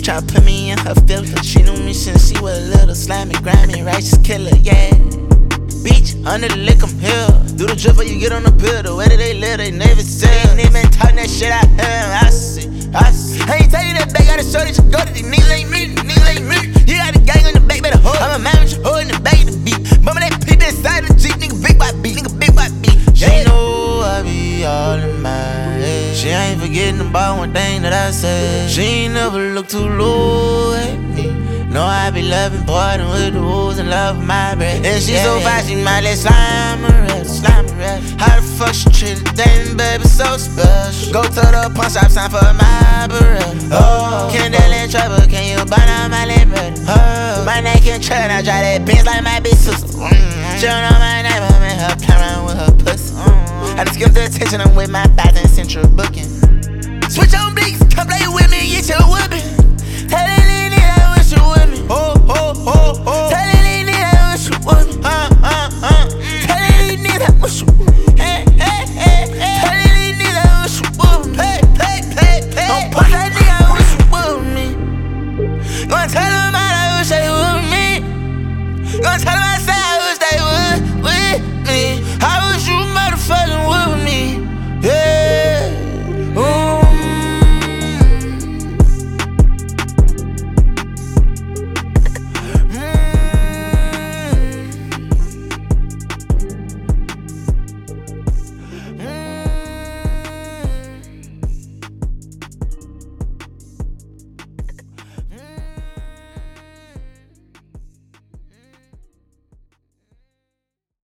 tryna put me in her filter. She knew me since she was a little slimy, grimy, righteous killer, yeah. Beach, under the lick, I'm here. Do the drip or you get on the pill. The way that they live, they never say. Ain't even talking that shit out here. I see. I ain't tell you that back, gotta show that you go to these niggas ain't me, niggas ain't me. You got a gang on the back, better hold. I'm a man with your hoe in the back of the beat. Mama that peep inside the Jeep, nigga big by beat, nigga big by beat. She know I be all in my head. She ain't forgetting about one thing that I said. She ain't never look too low at me. No, I be loving, partying with the wolves and love my breath. And she so fast, she might let slime her rest. How the fuck she treat a damn baby so special? Go to the pawn shop, sign for my barrel. Oh, Kendall and Trevor, can you buy down my liberty? Oh, my name can Trevor, I drive that Benz like my big sister. She don't know my name, I'm in her play around with her pussy. I just give the attention, I'm with my 1,000 central booking. Switch on blinks, come play with me and get your whooping.